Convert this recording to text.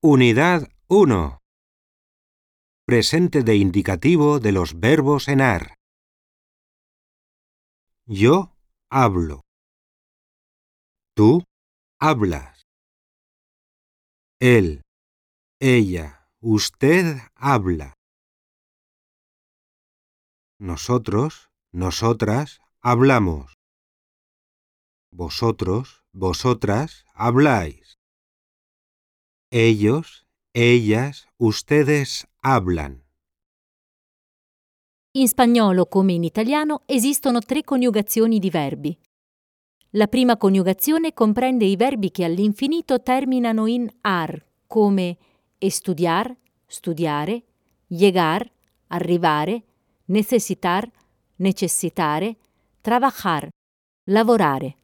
Unidad 1. Presente de indicativo de los verbos en ar. Yo hablo. Tú hablas. Él, ella, usted habla. Nosotros, nosotras hablamos. Vosotros, vosotras habláis. Ellos, ellas, ustedes hablan. In spagnolo, come in italiano, esistono 3 coniugazioni di verbi. La prima coniugazione comprende i verbi che all'infinito terminano in ar, come estudiar, studiare, llegar, arrivare, necesitar, necessitare, trabajar, lavorare.